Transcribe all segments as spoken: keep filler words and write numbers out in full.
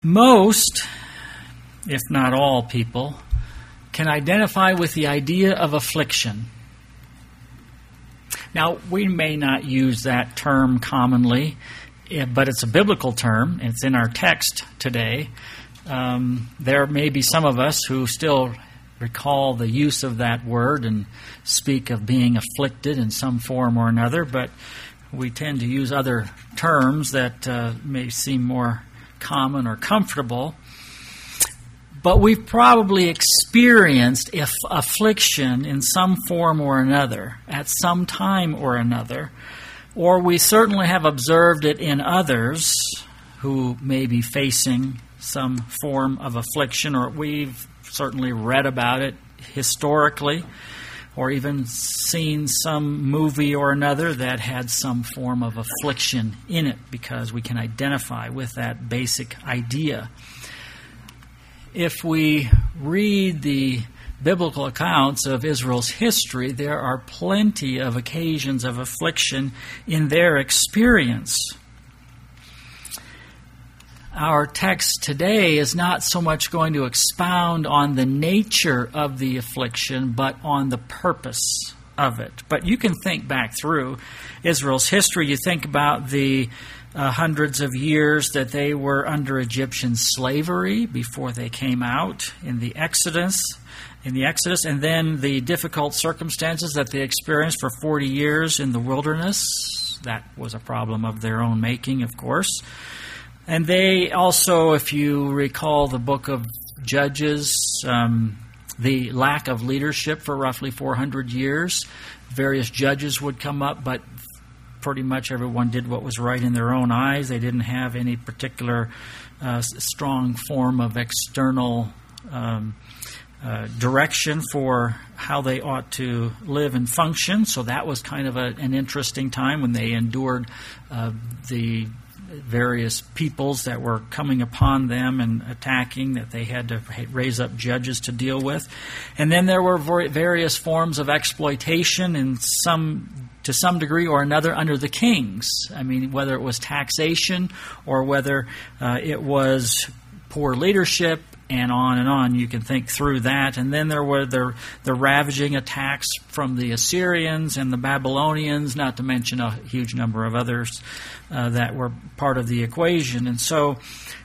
Most, if not all people, can identify with the idea of affliction. Now, we may not use that term commonly, but it's a biblical term. It's in our text today. Um, there may be some of us who still recall the use of that word and speak of being afflicted in some form or another, but we tend to use other terms that uh, may seem more common or comfortable. But we've probably experienced if affliction in some form or another, at some time or another, or we certainly have observed it in others who may be facing some form of affliction, or we've certainly read about it historically, or even seen some movie or another that had some form of affliction in it, because we can identify with that basic idea. If we read the biblical accounts of Israel's history, there are plenty of occasions of affliction in their experience. Our text today is not so much going to expound on the nature of the affliction, but on the purpose of it. But you can think back through Israel's history. You think about the uh, hundreds of years that they were under Egyptian slavery before they came out in the Exodus, in the Exodus, and then the difficult circumstances that they experienced for forty years in the wilderness. That was a problem of their own making, of course. And they also, if you recall the book of Judges, um, the lack of leadership for roughly four hundred years. Various judges would come up, but pretty much everyone did what was right in their own eyes. They didn't have any particular uh, strong form of external um, uh, direction for how they ought to live and function. So that was kind of a, an interesting time when they endured uh, the various peoples that were coming upon them and attacking, that they had to raise up judges to deal with. And then there were various forms of exploitation in some, to some degree or another, under the kings. I mean, whether it was taxation or whether uh, it was poor leadership, and on and on. You can think through that. And then there were the, the ravaging attacks from the Assyrians and the Babylonians, not to mention a huge number of others uh, that were part of the equation. And so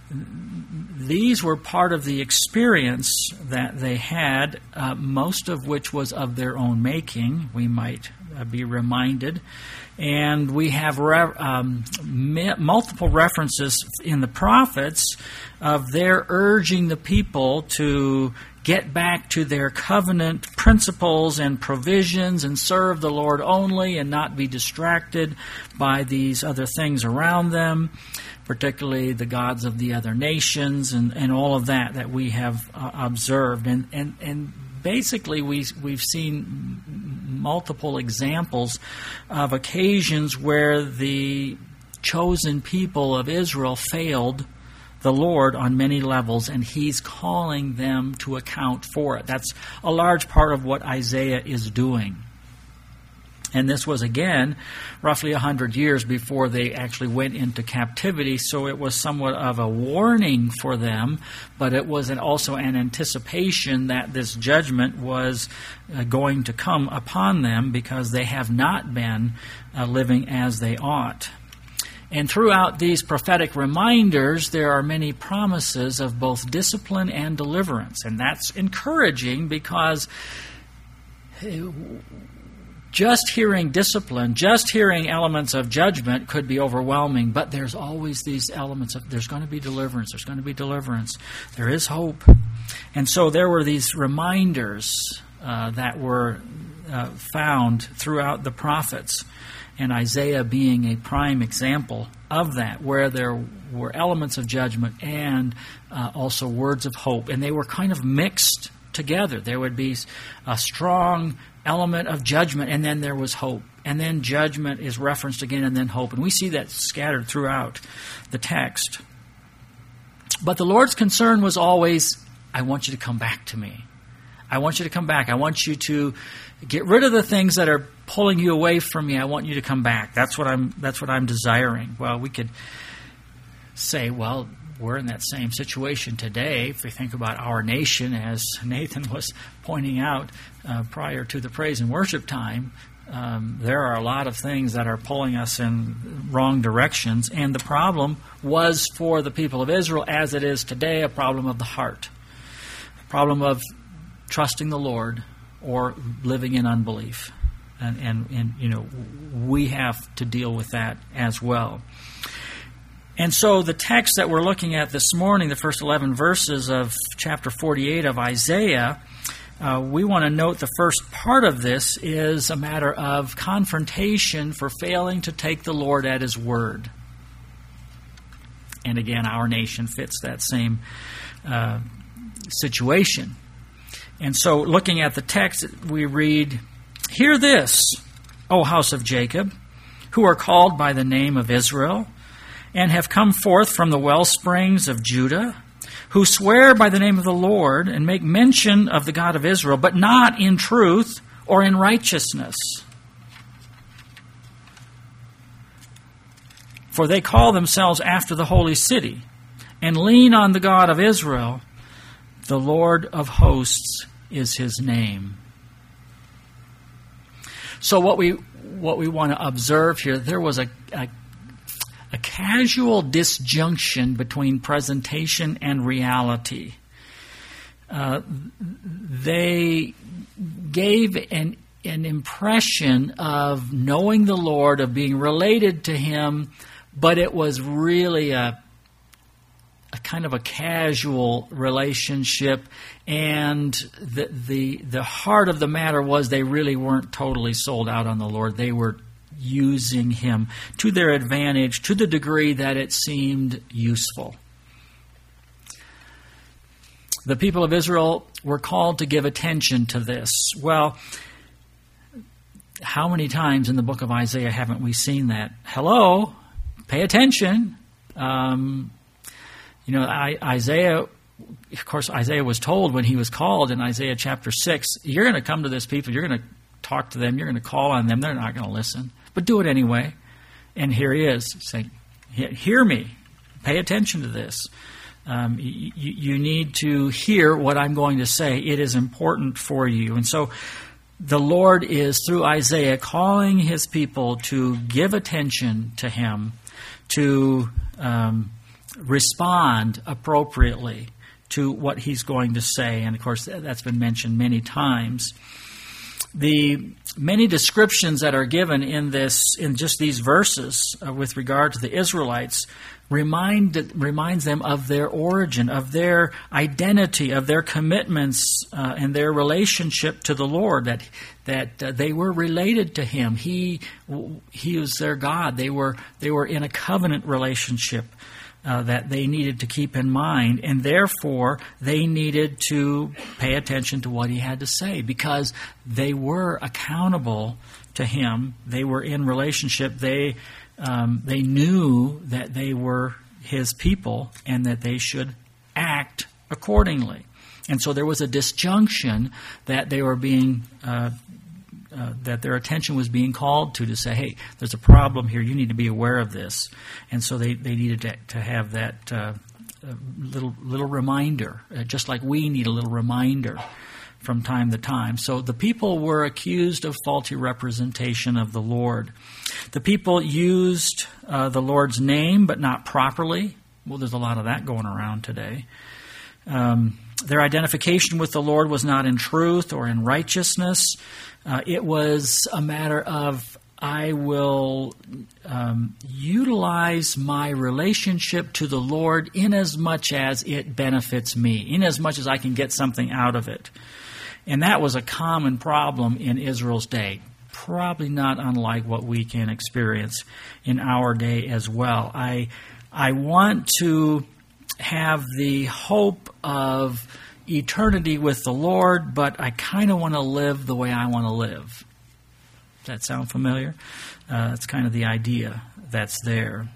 these were part of the experience that they had, uh, most of which was of their own making, we might uh, be reminded. And we have re- um, me- multiple references in the prophets of their urging the people to get back to their covenant principles and provisions and serve the Lord only and not be distracted by these other things around them, particularly the gods of the other nations and, and all of that that we have uh, observed. And, and, and basically we, we've seen multiple examples of occasions where the chosen people of Israel failed the Lord on many levels, and He's calling them to account for it. That's a large part of what Isaiah is doing. And this was, again, roughly one hundred years before they actually went into captivity, so it was somewhat of a warning for them, but it was an, also an anticipation that this judgment was uh, going to come upon them because they have not been uh, living as they ought. And throughout these prophetic reminders, there are many promises of both discipline and deliverance. And that's encouraging because just hearing discipline, just hearing elements of judgment could be overwhelming, but there's always these elements of, there's going to be deliverance, there's going to be deliverance, there is hope. And so there were these reminders uh, that were uh, found throughout the prophets, and Isaiah being a prime example of that, where there were elements of judgment and uh, also words of hope, and they were kind of mixed together. There would be a strong element of judgment, and then there was hope. And then judgment is referenced again, and then hope. And we see that scattered throughout the text. But the Lord's concern was always, I want you to come back to me. I want you to come back. I want you to get rid of the things that are pulling you away from me. I want you to come back. That's what I'm that's what I'm desiring. Well, we could say, well, we're in that same situation today. If we think about our nation, as Nathan was pointing out uh, prior to the praise and worship time, um, there are a lot of things that are pulling us in wrong directions. And the problem was for the people of Israel, as it is today, a problem of the heart, a problem of trusting the Lord or living in unbelief. And, and, and you know, we have to deal with that as well. And so the text that we're looking at this morning, the first eleven verses of chapter forty-eight of Isaiah, uh, we want to note the first part of this is a matter of confrontation for failing to take the Lord at His word. And again, our nation fits that same uh, situation. And so looking at the text, we read, "Hear this, O house of Jacob, who are called by the name of Israel, and have come forth from the well springs of Judah, who swear by the name of the Lord, and make mention of the God of Israel, but not in truth or in righteousness. For they call themselves after the holy city, and lean on the God of Israel. The Lord of hosts is His name." So what we what we want to observe here, there was a, a a casual disjunction between presentation and reality. Uh, they gave an an impression of knowing the Lord, of being related to Him, but it was really a a kind of a casual relationship, and the the the heart of the matter was they really weren't totally sold out on the Lord. They were using Him to their advantage to the degree that it seemed useful. The people of Israel were called to give attention to this. Well, how many times in the book of Isaiah haven't we seen that? Hello, pay attention. Um, you know, I, Isaiah, of course, Isaiah was told when he was called in Isaiah chapter six, you're going to come to this people, you're going to talk to them, you're going to call on them, they're not going to listen. But do it anyway. And here he is saying, hear me, pay attention to this. Um, you, you need to hear what I'm going to say. It is important for you. And so the Lord is, through Isaiah, calling His people to give attention to Him, to um, respond appropriately to what He's going to say. And of course, that's been mentioned many times. The many descriptions that are given in this, in just these verses, uh, with regard to the Israelites, remind reminds them of their origin, of their identity, of their commitments, uh, and their relationship to the Lord. That that uh, they were related to Him. He He was their God. They were they were in a covenant relationship Uh, that they needed to keep in mind, and therefore they needed to pay attention to what He had to say, because they were accountable to Him. They were in relationship. They um, they knew that they were His people and that they should act accordingly. And so there was a disjunction that they were being uh, Uh, that their attention was being called to, to say, hey, there's a problem here. You need to be aware of this. And so they, they needed to, to have that uh, little little reminder, uh, just like we need a little reminder from time to time. So the people were accused of faulty representation of the Lord. The people used uh, the Lord's name, but not properly. Well, there's a lot of that going around today. Um, their identification with the Lord was not in truth or in righteousness. Uh, it was a matter of, I will um, utilize my relationship to the Lord in as much as it benefits me, in as much as I can get something out of it. And that was a common problem in Israel's day, probably not unlike what we can experience in our day as well. I, I want to have the hope of eternity with the Lord, but I kind of want to live the way I want to live. Does that sound familiar? Uh, that's kind of the idea that's there.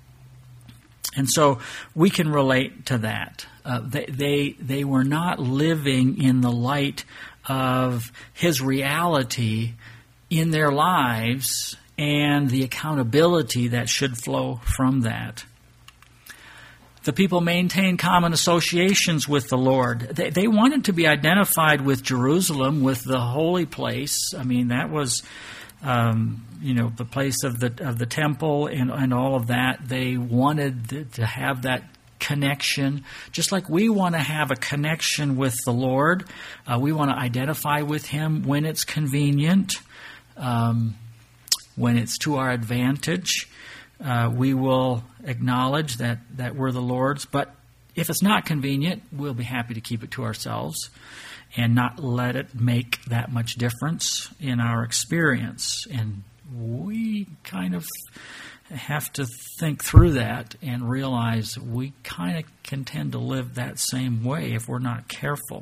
And so we can relate to that. Uh, they, they they were not living in the light of His reality in their lives and the accountability that should flow from that. The people maintained common associations with the Lord. They, they wanted to be identified with Jerusalem, with the holy place. I mean, that was, um, you know, the place of the of the temple and, and all of that. They wanted to have that connection, just like we want to have a connection with the Lord. Uh, we want to identify with Him when it's convenient, um, when it's to our advantage. Uh, we will acknowledge that, that we're the Lord's, but if it's not convenient, we'll be happy to keep it to ourselves and not let it make that much difference in our experience. And we kind of have to think through that and realize we kind of can tend to live that same way if we're not careful.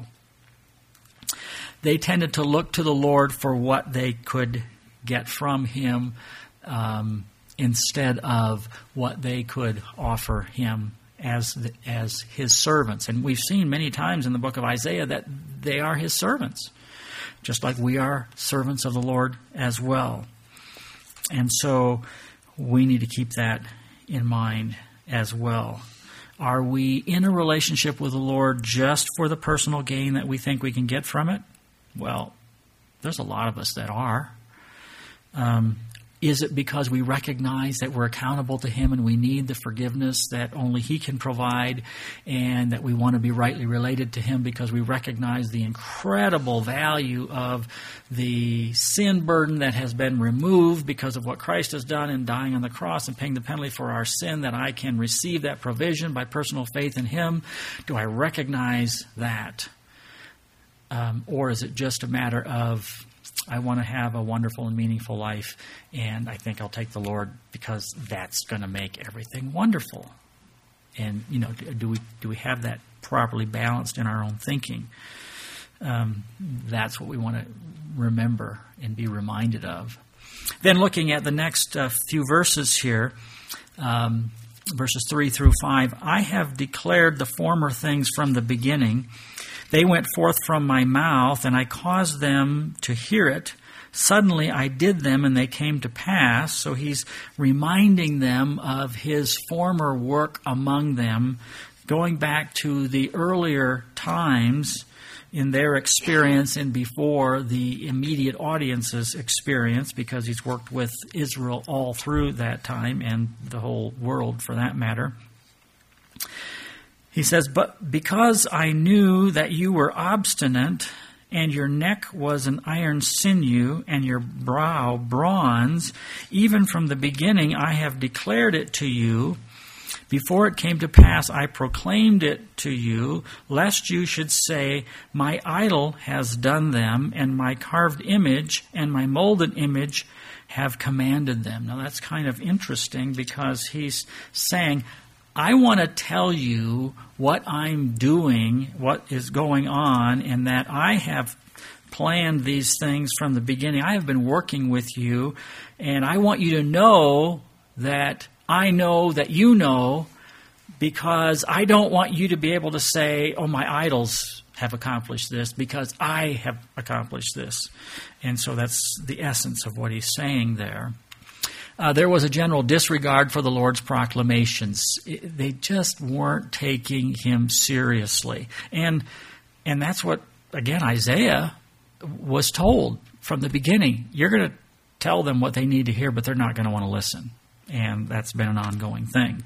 They tended to look to the Lord for what they could get from Him, um, instead of what they could offer Him as the, as His servants. And we've seen many times in the book of Isaiah that they are His servants, just like we are servants of the Lord as well. And so we need to keep that in mind as well. Are we in a relationship with the Lord just for the personal gain that we think we can get from it? Well, there's a lot of us that are. Um, Is it because we recognize that we're accountable to Him and we need the forgiveness that only He can provide, and that we want to be rightly related to Him because we recognize the incredible value of the sin burden that has been removed because of what Christ has done in dying on the cross and paying the penalty for our sin, that I can receive that provision by personal faith in Him? Do I recognize that? Um, or is it just a matter of, I want to have a wonderful and meaningful life, and I think I'll take the Lord because that's going to make everything wonderful? And, you know, do we do we have that properly balanced in our own thinking? Um, that's what we want to remember and be reminded of. Then looking at the next uh, few verses here, um, verses three through five, I have declared the former things from the beginning. They went forth from my mouth, and I caused them to hear it. Suddenly I did them, and they came to pass. So he's reminding them of his former work among them, going back to the earlier times in their experience and before the immediate audience's experience, because he's worked with Israel all through that time and the whole world for that matter. He says, but because I knew that you were obstinate, and your neck was an iron sinew, and your brow bronze, even from the beginning I have declared it to you. Before it came to pass, I proclaimed it to you, lest you should say, my idol has done them, and my carved image and my molded image have commanded them. Now that's kind of interesting, because he's saying, I want to tell you what I'm doing, what is going on, and that I have planned these things from the beginning. I have been working with you, and I want you to know that I know that you know, because I don't want you to be able to say, oh, my idols have accomplished this, because I have accomplished this. And so that's the essence of what he's saying there. Uh, there was a general disregard for the Lord's proclamations. It, they just weren't taking Him seriously. And and that's what, again, Isaiah was told from the beginning. You're going to tell them what they need to hear, but they're not going to want to listen. And that's been an ongoing thing.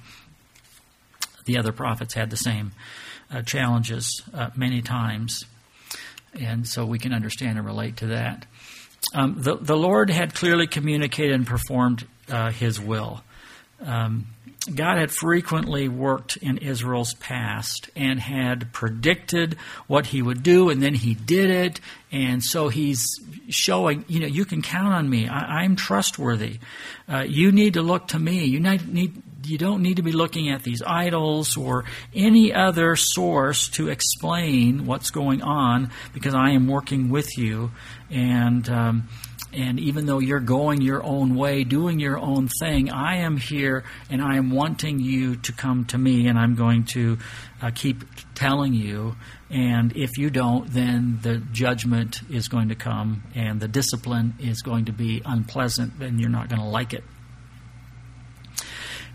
The other prophets had the same uh, challenges uh, many times. And so we can understand and relate to that. Um, the, the Lord had clearly communicated and performed uh, His will. Um, God had frequently worked in Israel's past and had predicted what He would do, and then He did it. And so He's showing, you know, you can count on me. I, I'm trustworthy. Uh, you need to look to me. You need, need you don't need to be looking at these idols or any other source to explain what's going on, because I am working with you. And um, and even though you're going your own way, doing your own thing, I am here, and I am wanting you to come to me, and I'm going to uh, keep telling you. And if you don't, then the judgment is going to come, and the discipline is going to be unpleasant, and you're not going to like it.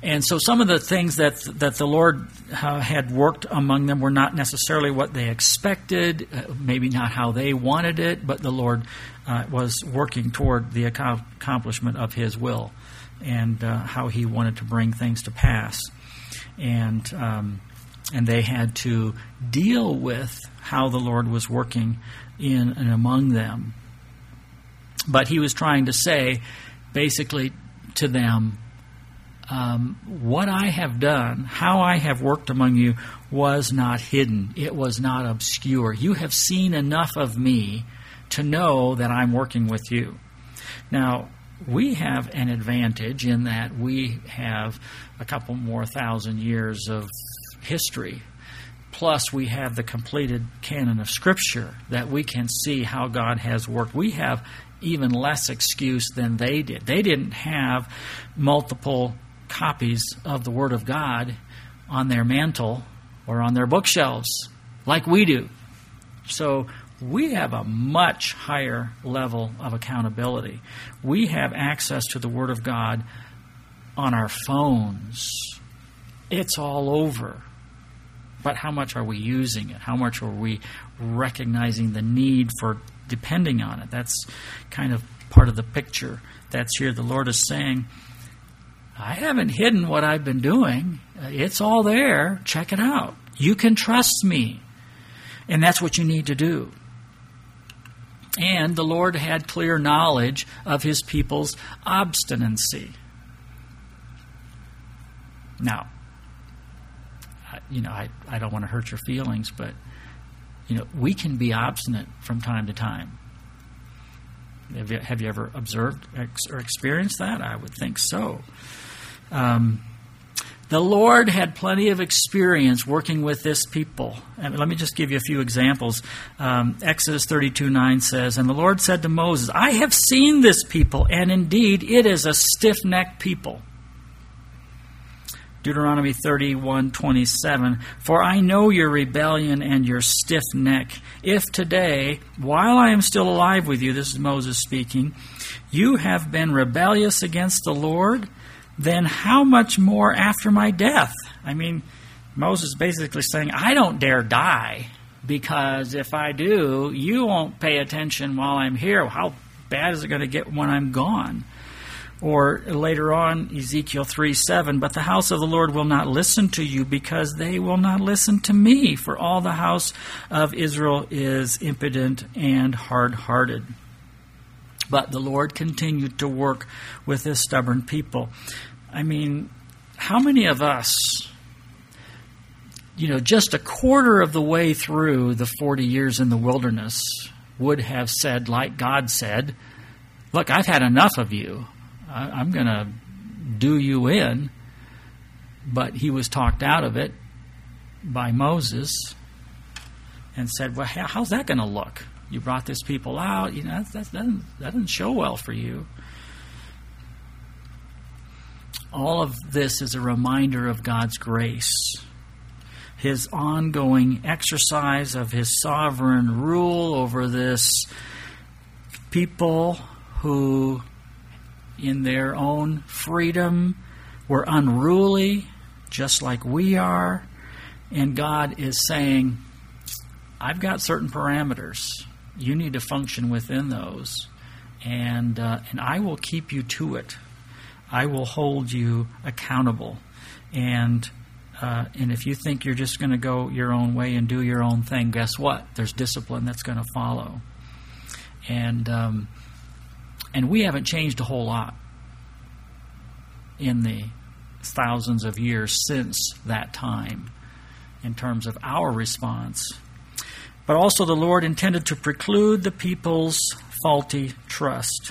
And so some of the things that that the Lord uh, had worked among them were not necessarily what they expected, uh, maybe not how they wanted it, but the Lord uh, was working toward the ac- accomplishment of His will and uh, how He wanted to bring things to pass. And um, and they had to deal with how the Lord was working in and among them. But He was trying to say, basically, to them, Um, what I have done, how I have worked among you, was not hidden. It was not obscure. You have seen enough of me to know that I'm working with you. Now, we have an advantage in that we have a couple more thousand years of history. Plus, we have the completed canon of Scripture that we can see how God has worked. We have even less excuse than they did. They didn't have multiple copies of the Word of God on their mantle or on their bookshelves like we do. So we have a much higher level of accountability. We have access to the Word of God on our phones. It's all over. But how much are we using it? How much are we recognizing the need for depending on it? That's kind of part of the picture that's here. The Lord is saying, I haven't hidden what I've been doing. It's all there. Check it out. You can trust me. And that's what you need to do. And the Lord had clear knowledge of His people's obstinacy. Now, you know, I, I don't want to hurt your feelings, but, you know, we can be obstinate from time to time. Have you, have you ever observed or experienced that? I would think so. Um, the Lord had plenty of experience working with this people. And let me just give you a few examples. Um, Exodus thirty-two nine says, And the Lord said to Moses, I have seen this people, and indeed it is a stiff-necked people. Deuteronomy thirty-one twenty-seven, For I know your rebellion and your stiff neck. If today, while I am still alive with you, this is Moses speaking, you have been rebellious against the Lord, then how much more after my death? I mean, Moses is basically saying, I don't dare die, because if I do, you won't pay attention while I'm here. How bad is it going to get when I'm gone? Or later on, Ezekiel three seven, But the house of the Lord will not listen to you, because they will not listen to me, for all the house of Israel is impudent and hard-hearted. But the Lord continued to work with this stubborn people. I mean, how many of us, you know, just a quarter of the way through the forty years in the wilderness would have said, like God said, look, I've had enough of you. I'm going to do you in. But he was talked out of it by Moses and said, well, how's that going to look? You brought this people out. You know, that, that, doesn't, that doesn't show well for you. All of this is a reminder of God's grace, His ongoing exercise of His sovereign rule over this people who, in their own freedom, were unruly, just like we are. And God is saying, I've got certain parameters. You need to function within those. And uh, and I will keep you to it. I will hold you accountable. And uh, and if you think you're just going to go your own way and do your own thing, guess what? There's discipline that's going to follow. And um, and we haven't changed a whole lot in the thousands of years since that time in terms of our response. But also the Lord intended to preclude the people's faulty trust.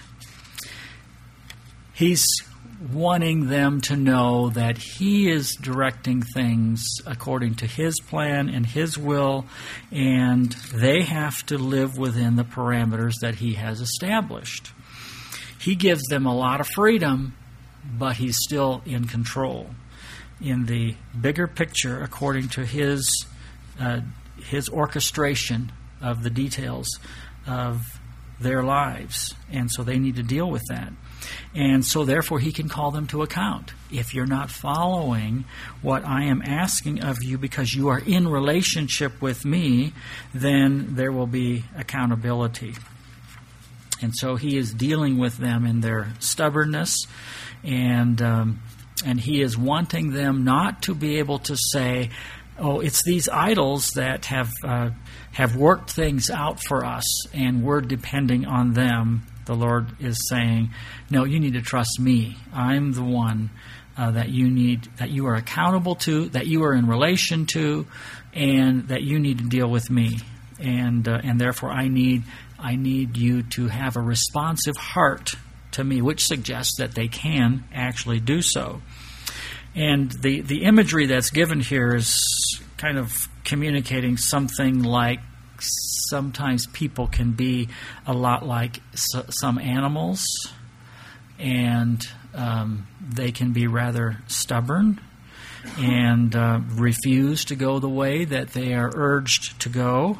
He's wanting them to know that He is directing things according to His plan and His will, and they have to live within the parameters that He has established. He gives them a lot of freedom, but He's still in control. In the bigger picture, according to His uh, His orchestration of the details of their lives. And so they need to deal with that. And so therefore he can call them to account. If you're not following what I am asking of you because you are in relationship with me, then there will be accountability. And so he is dealing with them in their stubbornness, and um, and he is wanting them not to be able to say, oh, it's these idols that have uh, have worked things out for us, and we're depending on them. The Lord is saying, no, you need to trust me. I'm the one uh, that you need, that you are accountable to, that you are in relation to, and that you need to deal with me. And uh, and therefore, I need I need you to have a responsive heart to me, which suggests that they can actually do so. And the, the imagery that's given here is kind of communicating something like sometimes people can be a lot like s- some animals, and um, they can be rather stubborn and uh, refuse to go the way that they are urged to go.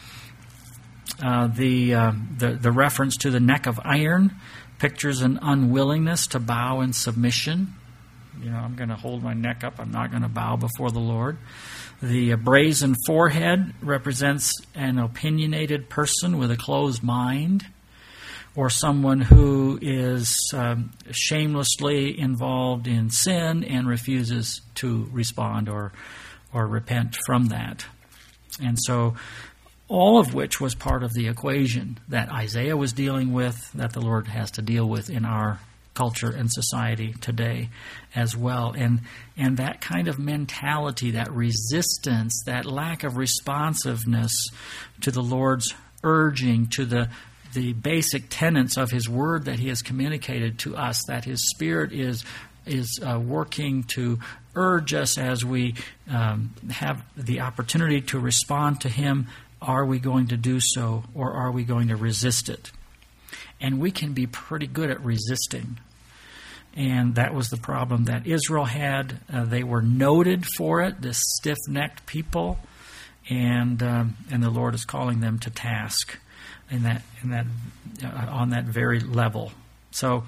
Uh, the, uh, the the reference to the neck of iron pictures an unwillingness to bow in submission. You know, I'm going to hold my neck up. I'm not going to bow before the Lord. The uh, brazen forehead represents an opinionated person with a closed mind, or someone who is um, shamelessly involved in sin and refuses to respond or or repent from that. And so all of which was part of the equation that Isaiah was dealing with, that the Lord has to deal with in our culture and society today as well. And and that kind of mentality, that resistance, that lack of responsiveness to the Lord's urging, to the the basic tenets of His Word that He has communicated to us, that His Spirit is is uh, working to urge us as we um, have the opportunity to respond to Him. Are we going to do so, or are we going to resist it? And we can be pretty good at resisting. And that was the problem that Israel had. Uh, they were noted for it, this stiff-necked people, and um, and the Lord is calling them to task in that in that uh, on that very level. So,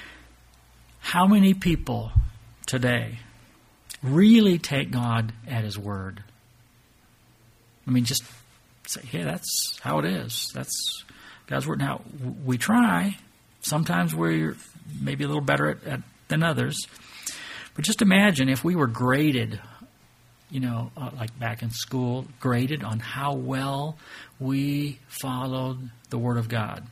how many people today really take God at His word? I mean, just say, "Yeah, that's how it is. That's God's word." Now, we try. Sometimes we're maybe a little better at, at than others. But just imagine if we were graded, you know, uh, like back in school, graded on how well we followed the Word of God.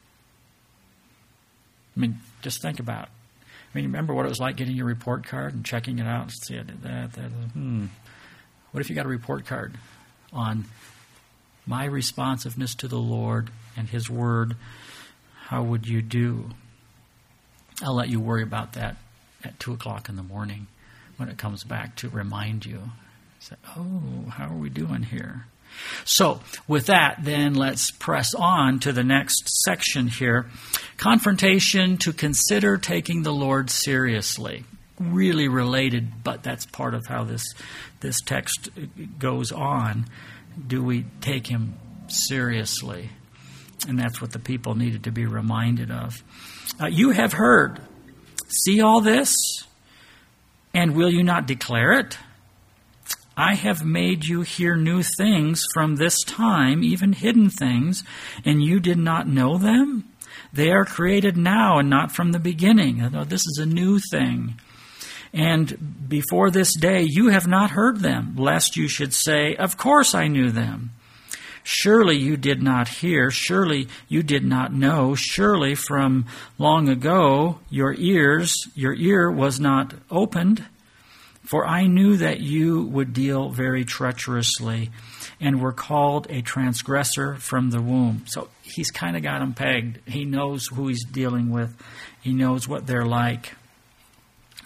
I mean, just think about it. I mean, remember what it was like getting your report card and checking it out and see, I did that, that, hmm. What if you got a report card on my responsiveness to the Lord and His Word? How would you do? I'll let you worry about that at two o'clock in the morning when it comes back to remind you. Say, oh, how are we doing here? So, with that, then let's press on to the next section here. Confrontation to consider taking the Lord seriously. Really related, but that's part of how this, this text goes on. Do we take Him seriously? And that's what the people needed to be reminded of. Uh, you have heard. See all this? And will you not declare it? I have made you hear new things from this time, even hidden things, and you did not know them? They are created now and not from the beginning. This is a new thing. And before this day you have not heard them, lest you should say, of course I knew them. Surely you did not hear, surely you did not know, surely from long ago your ears, your ear was not opened, for I knew that you would deal very treacherously and were called a transgressor from the womb. So he's kind of got them pegged. He knows who he's dealing with. He knows what they're like.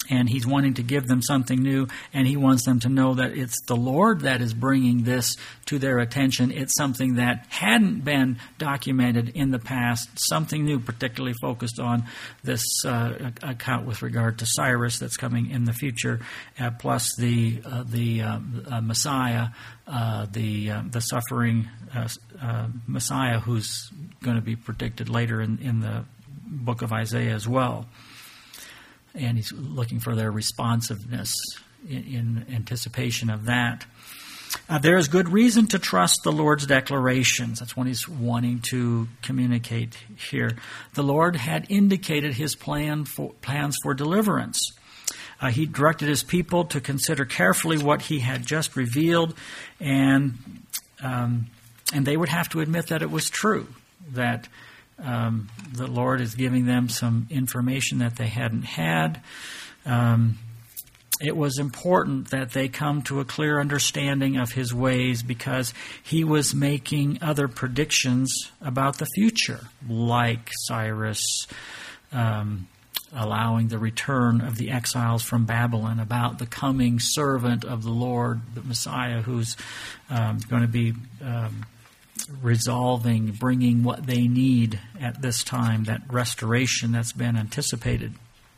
And he's wanting to give them something new, and he wants them to know that it's the Lord that is bringing this to their attention. It's something that hadn't been documented in the past, something new, particularly focused on this uh, account with regard to Cyrus that's coming in the future, uh, plus the uh, the uh, uh, Messiah, uh, the uh, the suffering uh, uh, Messiah who's going to be predicted later in, in the book of Isaiah as well. And he's looking for their responsiveness in, in anticipation of that. Uh, there is good reason to trust the Lord's declarations. That's what he's wanting to communicate here. The Lord had indicated his plan for, plans for deliverance. Uh, he directed his people to consider carefully what he had just revealed, and um, and they would have to admit that it was true, that Um, the Lord is giving them some information that they hadn't had. Um, it was important that they come to a clear understanding of his ways, because he was making other predictions about the future, like Cyrus um, allowing the return of the exiles from Babylon, about the coming servant of the Lord, the Messiah, who's um, going to be Um, resolving, bringing what they need at this time, that restoration that's been anticipated.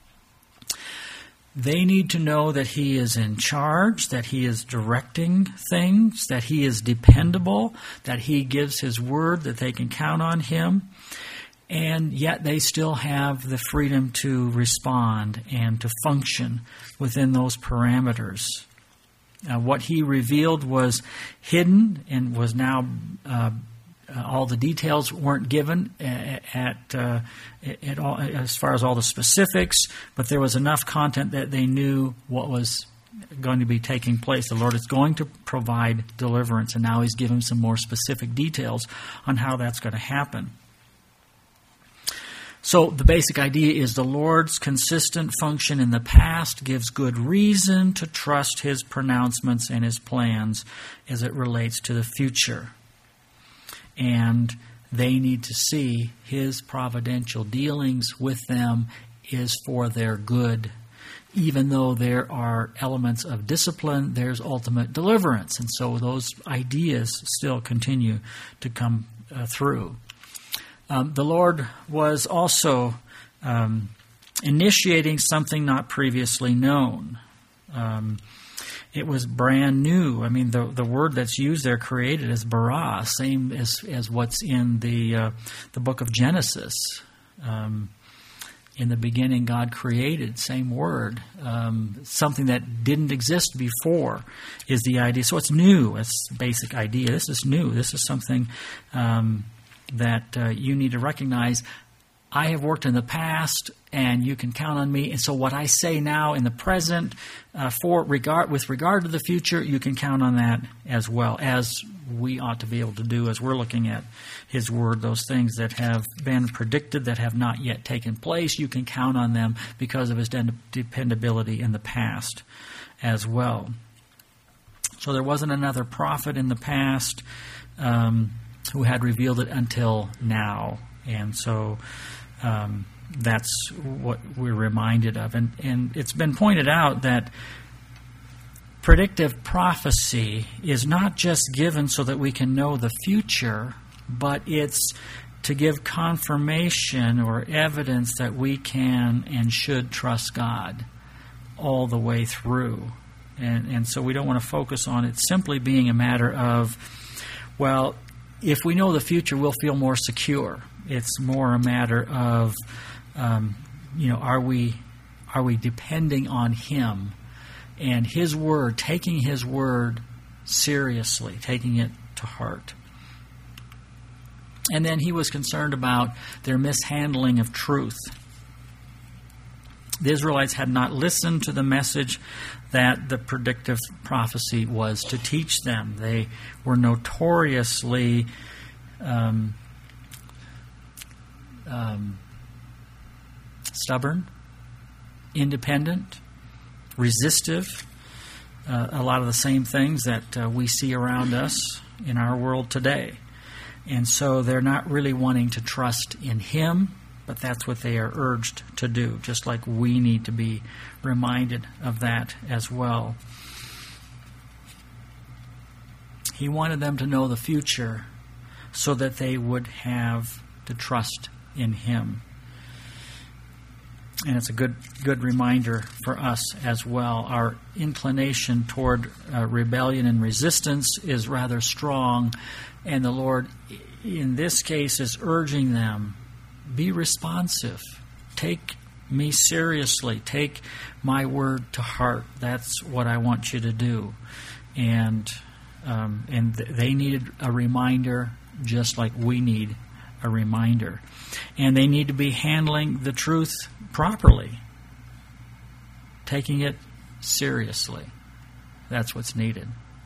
They need to know that he is in charge, that he is directing things, that he is dependable, that he gives his word, that they can count on him, and yet they still have the freedom to respond and to function within those parameters. Uh, what he revealed was hidden and was now, uh, uh, all the details weren't given at, at, uh, at all, as far as all the specifics, but there was enough content that they knew what was going to be taking place. The Lord is going to provide deliverance, and now he's giving some more specific details on how that's going to happen. So the basic idea is the Lord's consistent function in the past gives good reason to trust his pronouncements and his plans as it relates to the future. And they need to see his providential dealings with them is for their good. Even though there are elements of discipline, there's ultimate deliverance. And so those ideas still continue to come uh, through. Um, the Lord was also um, initiating something not previously known. Um, it was brand new. I mean, the the word that's used there, created, is bara, same as as what's in the uh, the book of Genesis. Um, in the beginning, God created, same word. Um, something that didn't exist before is the idea. So it's new. It's the basic idea. This is new. This is something Um, that uh, you need to recognize. I have worked in the past, and you can count on me. And so what I say now in the present, uh, for regard with regard to the future, you can count on that as well, as we ought to be able to do as we're looking at his word. Those things that have been predicted that have not yet taken place, you can count on them because of his dependability in the past as well. So there wasn't another prophet in the past Um, who had revealed it until now. And so um, that's what we're reminded of. And, and it's been pointed out that predictive prophecy is not just given so that we can know the future, but it's to give confirmation or evidence that we can and should trust God all the way through. And, and so we don't want to focus on it simply being a matter of, well, if we know the future, we'll feel more secure. It's more a matter of, um, you know, are we are we depending on him and his word, taking his word seriously, taking it to heart. And then he was concerned about their mishandling of truth. The Israelites had not listened to the message that the predictive prophecy was to teach them. They were notoriously um, um, stubborn, independent, resistive, uh, a lot of the same things that uh, we see around us in our world today. And so they're not really wanting to trust in him. But that's what they are urged to do, just like we need to be reminded of that as well. He wanted them to know the future so that they would have to trust in Him. And it's a good good reminder for us as well. Our inclination toward uh, rebellion and resistance is rather strong, and the Lord, in this case, is urging them, be responsive. Take me seriously. Take my word to heart. That's what I want you to do. And um, and th- they needed a reminder just like we need a reminder. And they need to be handling the truth properly, taking it seriously. That's what's needed.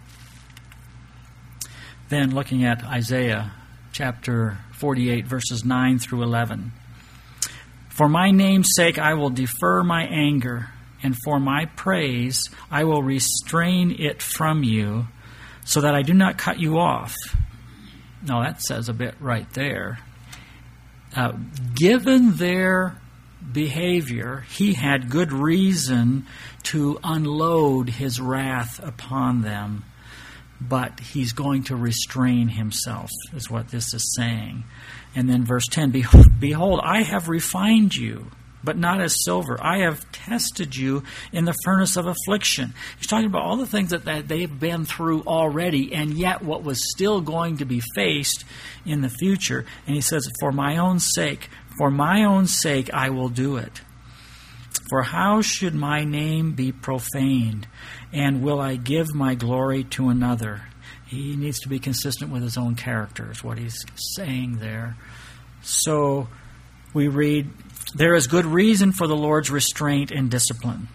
Then looking at Isaiah chapter forty-eight, verses nine through eleven. For my name's sake I will defer my anger, and for my praise I will restrain it from you, so that I do not cut you off. Now that says a bit right there. Uh, given their behavior, he had good reason to unload his wrath upon them, but he's going to restrain himself, is what this is saying. And then verse ten, behold, I have refined you, but not as silver. I have tested you in the furnace of affliction. He's talking about all the things that, that they've been through already, and yet what was still going to be faced in the future. And he says, for my own sake, for my own sake I will do it. For how should my name be profaned? And will I give my glory to another? He needs to be consistent with his own character, is what he's saying there. So we read, there is good reason for the Lord's restraint and discipline.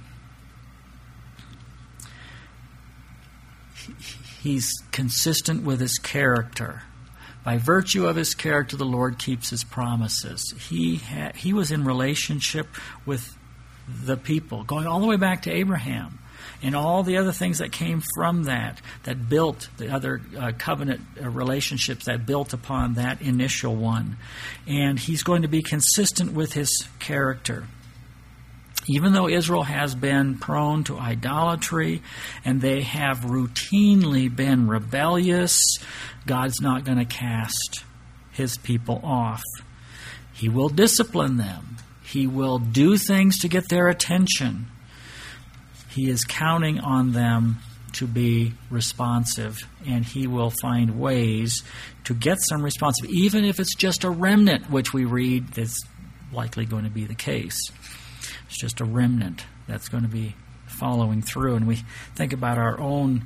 He's consistent with his character. By virtue of his character, the Lord keeps his promises. He ha- he was in relationship with the people, going all the way back to Abraham, and all the other things that came from that, that built the other uh, covenant uh, relationships that built upon that initial one. And he's going to be consistent with his character. Even though Israel has been prone to idolatry and they have routinely been rebellious, God's not going to cast his people off. He will discipline them. He will do things to get their attention. He is counting on them to be responsive, and he will find ways to get some responsive, even if it's just a remnant, which we read that's likely going to be the case. It's just a remnant that's going to be following through. And we think about our own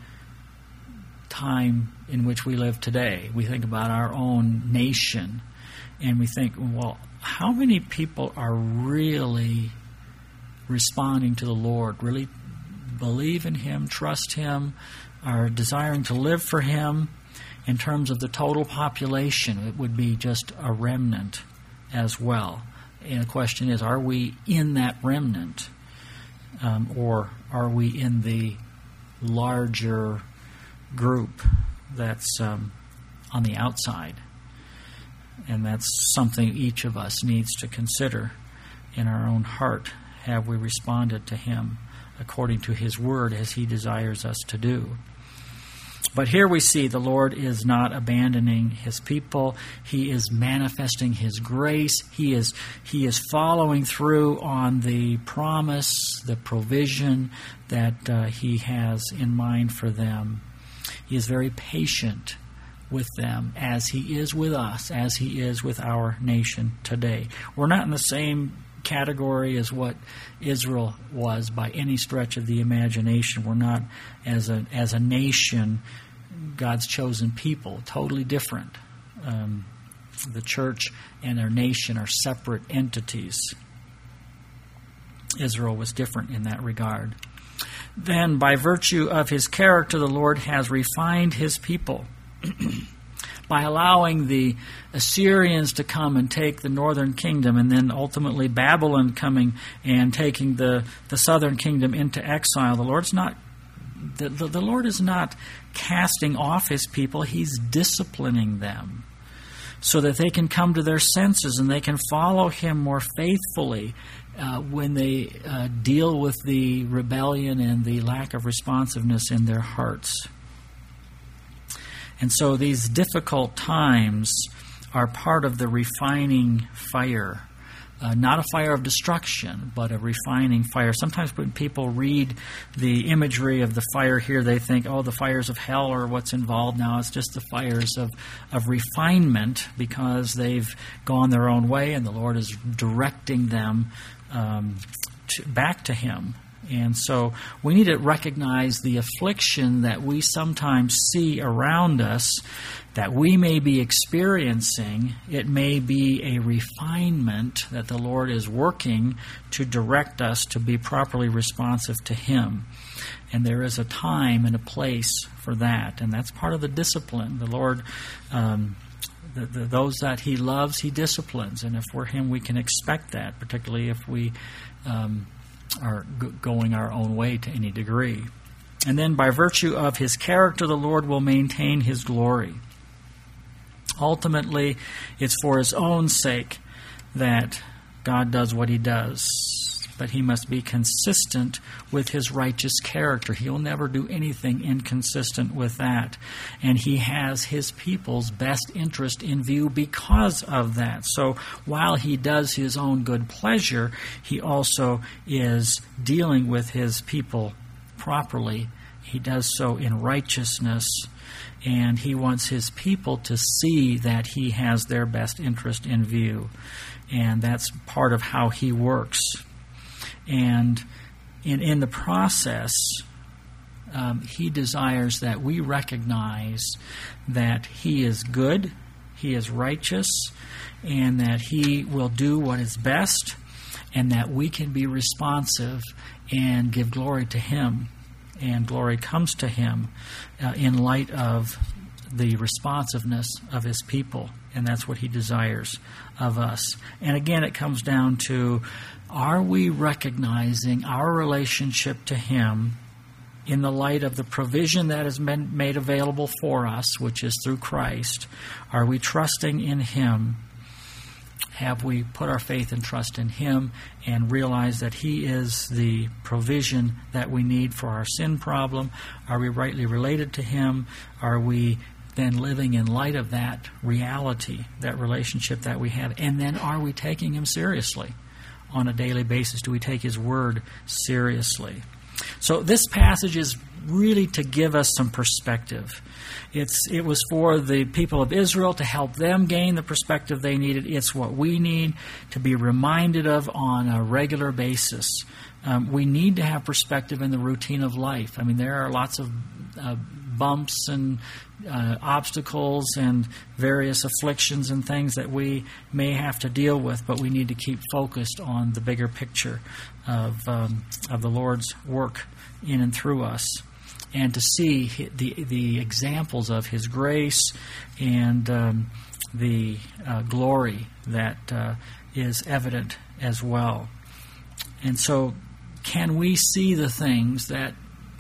time in which we live today. We think about our own nation, and we think, well, how many people are really responding to the Lord, really believe in Him, trust Him, are desiring to live for Him? In terms of the total population, it would be just a remnant as well. And the question is, are we in that remnant? Um, or are we in the larger group that's um, on the outside? And that's something each of us needs to consider in our own heart. Have we responded to Him according to His Word as He desires us to do? But here we see the Lord is not abandoning His people. He is manifesting His grace. He is, he is following through on the promise, the provision that uh, He has in mind for them. He is very patient with them as He is with us, as He is with our nation today. We're not in the same category as what Israel was by any stretch of the imagination. We're not, as a as a nation, God's chosen people, totally different. Um, the church and our nation are separate entities. Israel was different in that regard. Then, by virtue of His character, the Lord has refined His people by allowing the Assyrians to come and take the northern kingdom, and then ultimately Babylon coming and taking the, the southern kingdom into exile. The Lord's not the, the, the Lord is not casting off His people. He's disciplining them so that they can come to their senses and they can follow Him more faithfully uh, when they uh, deal with the rebellion and the lack of responsiveness in their hearts. And so these difficult times are part of the refining fire. Uh, not a fire of destruction, but a refining fire. Sometimes when people read the imagery of the fire here, they think, oh, the fires of hell are what's involved now. It's just the fires of, of refinement because they've gone their own way and the Lord is directing them um, to, back to Him. And so we need to recognize the affliction that we sometimes see around us, that we may be experiencing. It may be a refinement that the Lord is working to direct us to be properly responsive to Him. And there is a time and a place for that. And that's part of the discipline. The Lord, um, the, the, those that He loves, He disciplines. And if we're Him, we can expect that, particularly if we um, are g- going our own way to any degree. And then by virtue of His character, the Lord will maintain His glory. Ultimately, it's for His own sake that God does what He does. But He must be consistent with His righteous character. He'll never do anything inconsistent with that. And He has His people's best interest in view because of that. So while He does His own good pleasure, He also is dealing with His people properly. He does so in righteousness. And He wants His people to see that He has their best interest in view. And that's part of how He works. And in, in the process, um, He desires that we recognize that He is good, He is righteous, and that He will do what is best, and that we can be responsive and give glory to Him. And glory comes to Him uh, in light of the responsiveness of His people. And that's what He desires of us. And again, it comes down to, are we recognizing our relationship to Him in the light of the provision that has been made available for us, which is through Christ? Are we trusting in Him? Have we put our faith and trust in Him and realize that He is the provision that we need for our sin problem? Are we rightly related to Him? Are we then living in light of that reality, that relationship that we have? And then are we taking Him seriously on a daily basis? Do we take His Word seriously? So this passage is really to give us some perspective. It's it was for the people of Israel to help them gain the perspective they needed. It's what we need to be reminded of on a regular basis. Um, we need to have perspective in the routine of life. I mean, there are lots of uh, bumps and uh, obstacles and various afflictions and things that we may have to deal with, but we need to keep focused on the bigger picture of um, of the Lord's work in and through us, and to see the the examples of His grace and um, the uh, glory that uh, is evident as well. And so, can we see the things that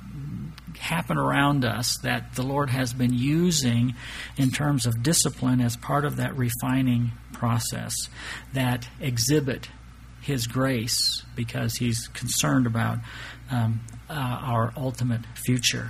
happen around us that the Lord has been using in terms of discipline as part of that refining process, that exhibit His grace because He's concerned about um, uh, our ultimate future?